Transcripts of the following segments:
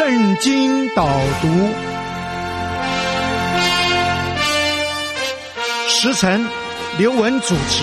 圣经导读，时晨刘文主持。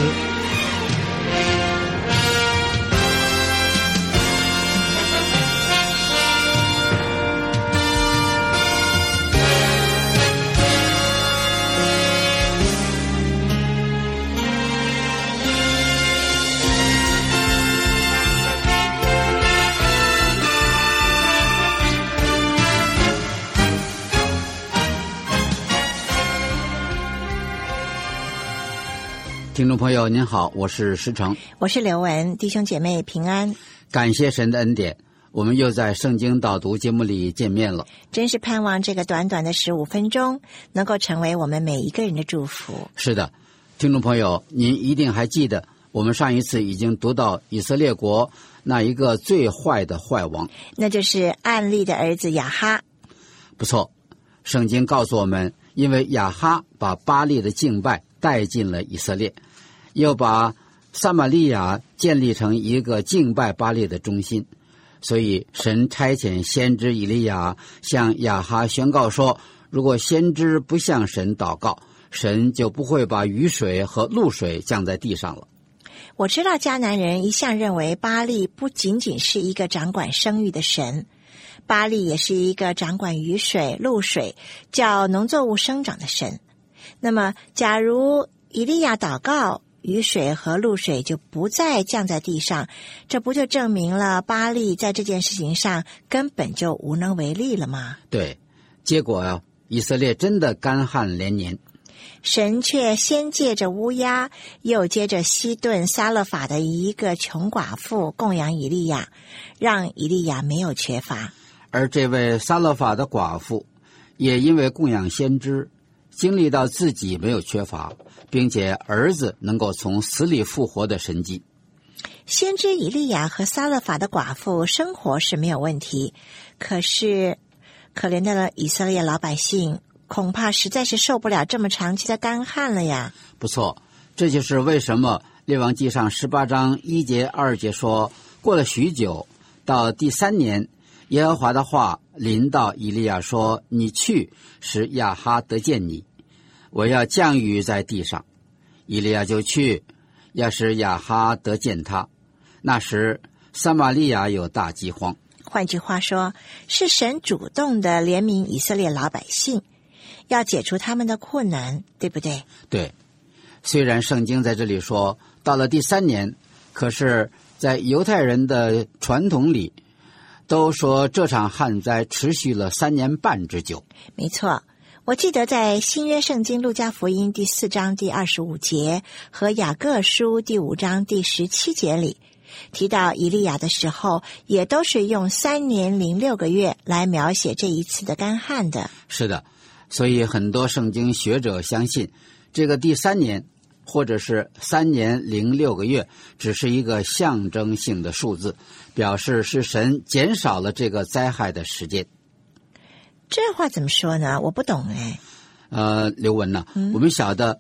听众朋友您好，我是石成， 我是刘文，弟兄姐妹平安， 感谢神的恩典，我们又在圣经导读节目里见面了。 真是盼望这个短短的15分钟能够成为我们每一个人的祝福。 是的，听众朋友，您一定还记得我们上一次已经读到以色列国那一个最坏的坏王， 那就是暗利的儿子亚哈。 不错，圣经告诉我们，因为亚哈把巴力的敬拜带进了以色列，又把撒玛利亚建立成一个敬拜巴力的中心，所以神差遣先知以利亚向亚哈宣告说，如果先知不向神祷告，神就不会把雨水和露水降在地上了。 我知道迦南人一向认为巴力不仅仅是一个掌管生育的神，巴力也是一个掌管雨水、露水，叫农作物生长的神。那么假如以利亚祷告，雨水和露水就不再降在地上，这不就证明了巴力在这件事情上根本就无能为力了吗？ 对，结果以色列真的干旱连年， 神却先借着乌鸦，又接着西顿撒勒法的一个穷寡妇供养以利亚，让以利亚没有缺乏。 而这位撒勒法的寡妇也因为供养先知，经历到自己没有缺乏，并且儿子能够从死里复活的神迹。 先知以利亚和撒勒法的寡妇生活是没有问题，可是可怜的以色列老百姓恐怕实在是受不了这么长期的干旱了呀。 不错，这就是为什么列王纪上18章1节2节说，过了许久，到第3年，耶和华的话临到以利亚说，你去，使亚哈得见你，我要降雨在地上。以利亚就去，要使亚哈得见他。那时撒玛利亚有大饥荒。 换句话说，是神主动的怜悯以色列老百姓，要解除他们的困难，对不对？ 对，虽然圣经在这里说到了第3年，可是在犹太人的传统里都说这场旱灾持续了3年半之久。 没错，我记得在新约圣经路加福音第4章第25节和雅各书第5章第17节里提到以利亚的时候，也都是用3年零6个月来描写这一次的干旱的。 是的，所以很多圣经学者相信这个第3年或者是3年零6个月只是一个象征性的数字，表示是神减少了这个灾害的时间。 这话怎么说呢？我不懂哎。 刘文呢，我们晓得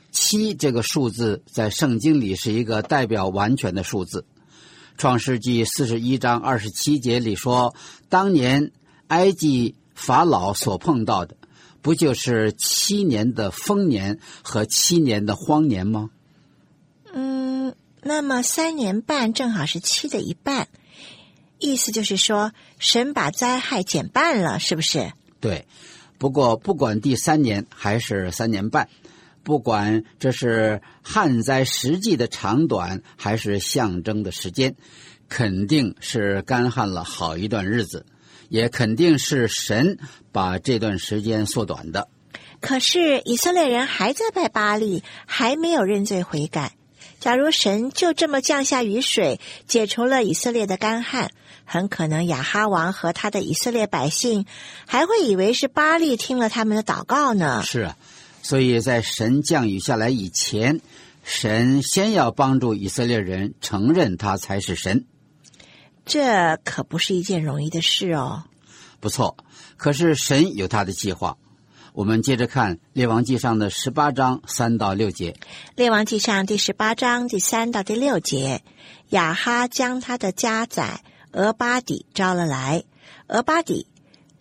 7这个数字在圣经里是一个代表完全的数字。创世纪41章27节里说，当年埃及法老所碰到的不就是7年的丰年和7年的荒年吗？ 那么3年半正好是7的一半，意思就是说神把灾害减半了，是不是？ 对，不过不管第3年还是3年半，不管这是旱灾实际的长短还是象征的时间，肯定是干旱了好一段日子，也肯定是神把这段时间缩短的。 可是以色列人还在拜巴力，还没有认罪悔改。假如神就这么降下雨水，解除了以色列的干旱，很可能亚哈王和他的以色列百姓还会以为是巴力听了他们的祷告呢。 是啊，所以在神降雨下来以前，神先要帮助以色列人承认他才是神。 这可不是一件容易的事哦。 不错，可是神有他的计划。我们接着看列王纪上的18章3到6节。 列王纪上第18章第3到第6节，亚哈将他的家宰俄巴底招了来，俄巴底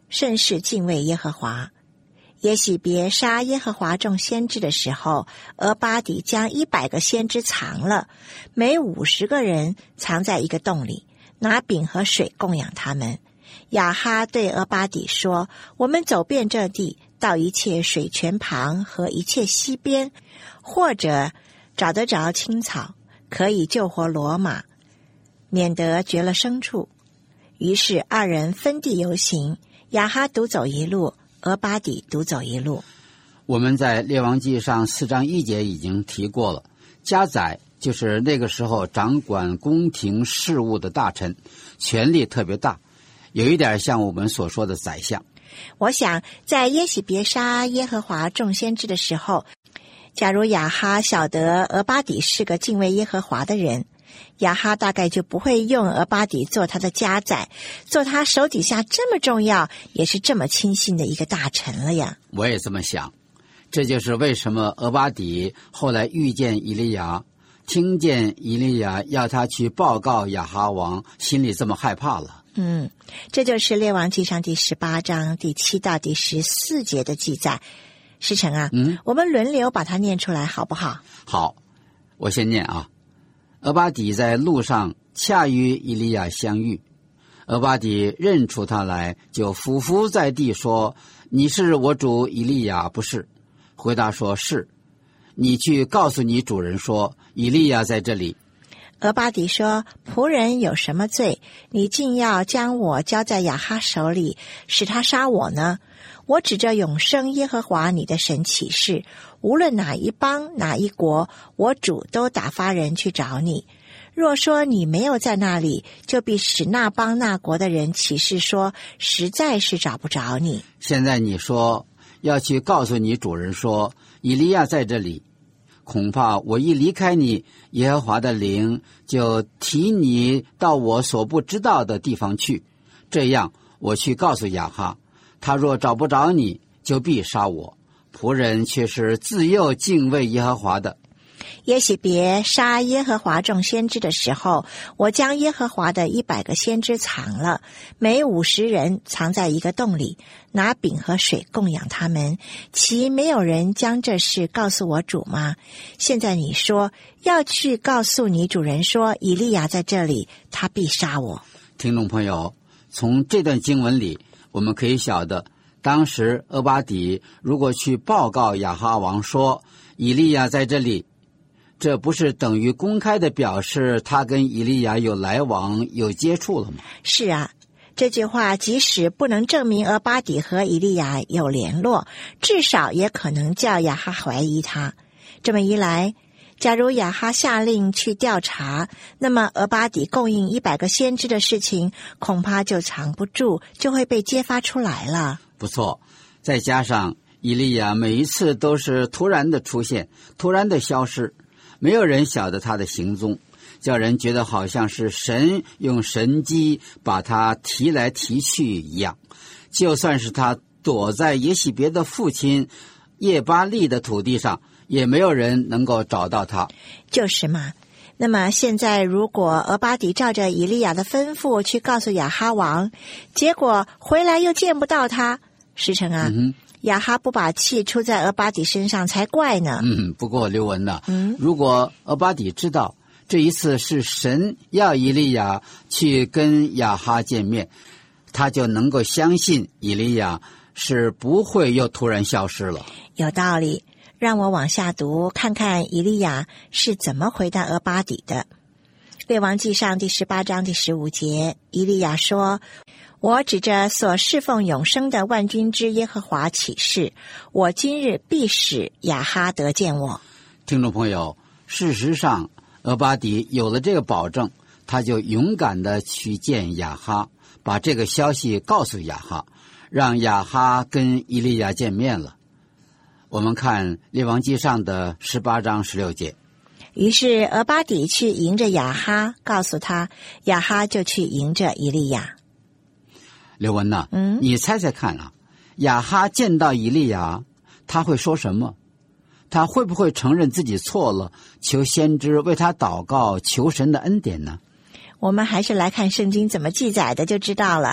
甚是敬畏耶和华。耶洗别杀耶和华众先知的时候，俄巴底将100个先知藏了，每50个人藏在一个洞里，拿饼和水供养他们。亚哈对俄巴底说，我们走遍这地，到一切水泉旁和一切溪边，或者找得着青草，可以救活骡马，免得绝了牲畜。于是2人分地游行，亚哈独走一路，俄巴底独走一路。 我们在列王记上4章1节已经提过了，家宰就是那个时候掌管宫廷事务的大臣，权力特别大，有一点像我们所说的宰相。 我想在耶洗别杀耶和华众先知的时候，假如亚哈晓得俄巴底是个敬畏耶和华的人，亚哈大概就不会用俄巴底做他的家宰，做他手底下这么重要也是这么亲信的一个大臣了呀。 我也这么想，这就是为什么俄巴底后来遇见以利亚，听见以利亚要他去报告亚哈王，心里这么害怕了。 这就是列王记上第18章第7到第14节的记载。师承啊，我们轮流把它念出来好不好？ 好，我先念啊。俄巴底在路上恰与以利亚相遇，俄巴底认出他来，就俯伏在地说，你是我主以利亚不是？回答说是。你去告诉你主人说，以利亚在这里。 俄巴底说，仆人有什么罪？你竟要将我交在亚哈手里，使他杀我呢？我指着永生耶和华你的神起誓，无论哪一邦哪一国，我主都打发人去找你。若说你没有在那里，就必使那邦那国的人起誓说，实在是找不着你。 现在你说要去告诉你主人说，以利亚在这里，恐怕我一离开你，耶和华的灵就提你到我所不知道的地方去。这样我去告诉亚哈，他若找不着你，就必杀我。仆人却是自幼敬畏耶和华的。 耶洗别杀耶和华众先知的时候，我将耶和华的100个先知藏了，每50人藏在一个洞里，拿饼和水供养他们。其没有人将这事告诉我主吗？现在你说要去告诉你主人说，以利亚在这里，他必杀我。 听众朋友，从这段经文里我们可以晓得，当时俄巴底如果去报告亚哈王说以利亚在这里，这不是等于公开的表示他跟以利亚有来往有接触了吗？ 是啊，这句话即使不能证明俄巴底和以利亚有联络，至少也可能叫亚哈怀疑他。这么一来，假如亚哈下令去调查，那么俄巴底供应100个先知的事情恐怕就藏不住，就会被揭发出来了。 不错，再加上以利亚每一次都是突然的出现，突然的消失，没有人晓得他的行踪，叫人觉得好像是神用神机把他提来提去一样。就算是他躲在耶洗别的父亲叶巴利的土地上，也没有人能够找到他。 就是嘛。那么现在如果俄巴底照着以利亚的吩咐去告诉亚哈王，结果回来又见不到他，师承啊，亚哈不把气出在俄巴底身上才怪呢。 不过刘文呢，如果俄巴底知道这一次是神要以利亚去跟亚哈见面，他就能够相信以利亚是不会又突然消失了。 有道理，让我往下读，看看以利亚是怎么回答俄巴底的。列王记上第18章第15节，以利亚说，我指着所侍奉永生的万军之耶和华起誓，我今日必使亚哈得见我。 听众朋友，事实上俄巴底有了这个保证，他就勇敢地去见亚哈，把这个消息告诉亚哈，让亚哈跟以利亚见面了。我们看列王记上的18章16节。 于是俄巴底去迎着亚哈，告诉他，亚哈就去迎着以利亚。 刘文呐，你猜猜看啊，亚哈见到以利亚，他会说什么？他会不会承认自己错了，求先知为他祷告，求神的恩典呢？ 我们还是来看圣经怎么记载的就知道了。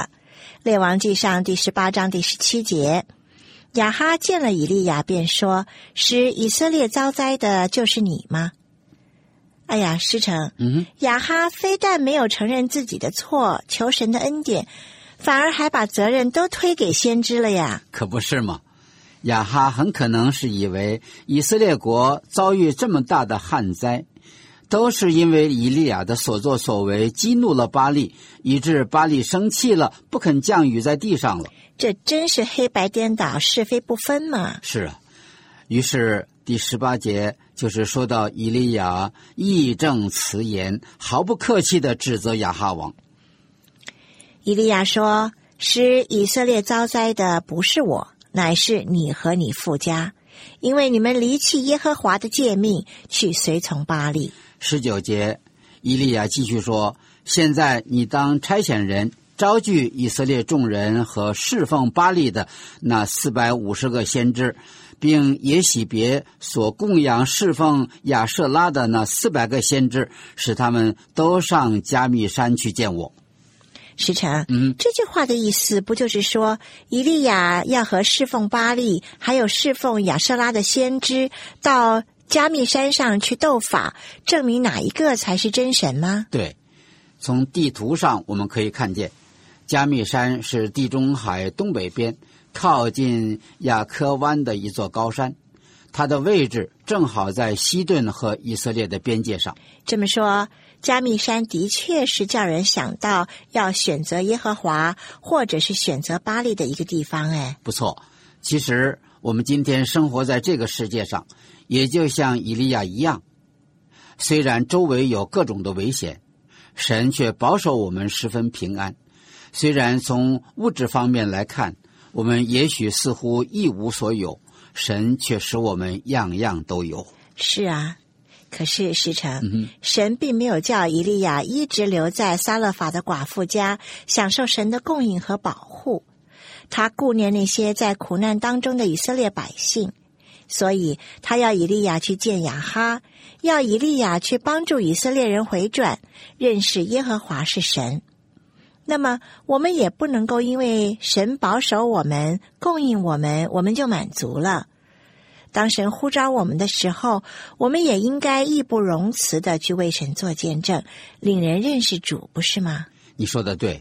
列王纪上第18章第17节，亚哈见了以利亚便说，使以色列遭灾的就是你吗？哎呀，师承，亚哈非但没有承认自己的错，求神的恩典，反而还把责任都推给先知了呀。 可不是吗？亚哈很可能是以为以色列国遭遇这么大的旱灾，都是因为以利亚的所作所为激怒了巴力，以致巴力生气了，不肯降雨在地上了。 这真是黑白颠倒，是非不分嘛。 是啊，于是第18节就是说到以利亚义正辞严，毫不客气地指责亚哈王。 以利亚说，使以色列遭灾的不是我，乃是你和你父家，因为你们离弃耶和华的诫命，去随从巴力。 19节，以利亚继续说，现在你当差遣人招聚以色列众人和侍奉巴力的那450个先知，并也洗别所供养侍奉亚舍拉的那400个先知，使他们都上加密山去见我。 师承，这句话的意思不就是说，以利亚要和侍奉巴力还有侍奉亚舍拉的先知到加密山上去斗法，证明哪一个才是真神吗？ 对，从地图上我们可以看见，加密山是地中海东北边靠近亚科湾的一座高山，它的位置正好在西顿和以色列的边界上。 这么说，加密山的确是叫人想到要选择耶和华或者是选择巴力的一个地方。 不错，其实我们今天生活在这个世界上，也就像以利亚一样，虽然周围有各种的危险，神却保守我们十分平安。虽然从物质方面来看，我们也许似乎一无所有，神却使我们样样都有。 是啊，可是师承，神并没有叫以利亚一直留在撒勒法的寡妇家，享受神的供应和保护。他顾念那些在苦难当中的以色列百姓，所以他要以利亚去见亚哈，要以利亚去帮助以色列人回转，认识耶和华是神。那么我们也不能够因为神保守我们，供应我们，我们就满足了。当神呼召我们的时候，我们也应该义不容辞地去为神做见证，令人认识主，不是吗？ 你说的对。